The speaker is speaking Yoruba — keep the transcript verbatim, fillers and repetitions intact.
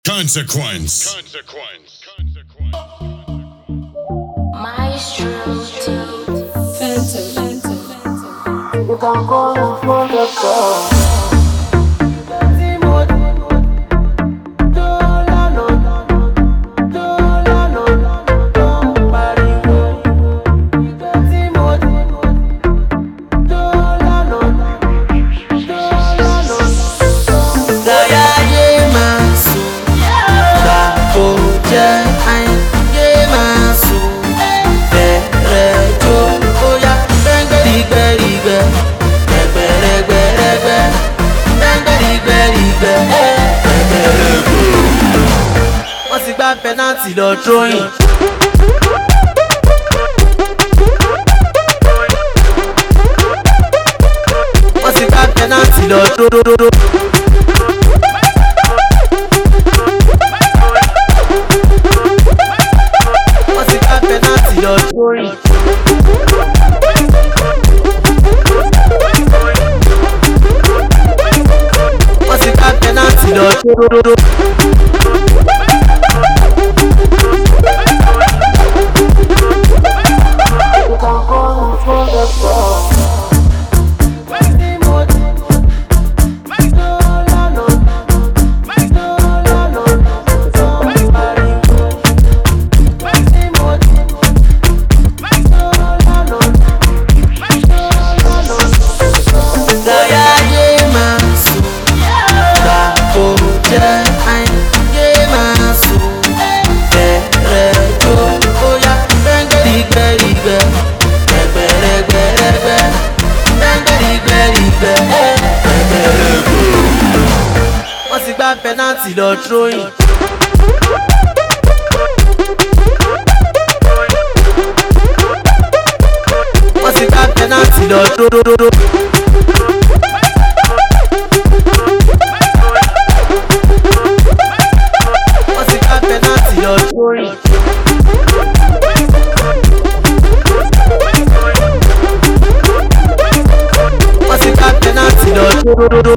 Consequence. Consequence. Consequence. Maestro Phantom, Phantom, Phantom. You can call me for the call. Wọ́n ti gbá penalty lọ throwing. Wọ́n ti gbá penalty lọ throwing. Wọ́n ti gbá penalty lọ throwing. Wọ́n ti gbá penalty lọ throwing. Wọ́n ti gbá penalty lọ throwing. Wọ́n ti gbá penalty lọ throwing. Wọ́n ti gbá penalty lọ throwing. Wọ́n ti gbá penalty lọ throwing.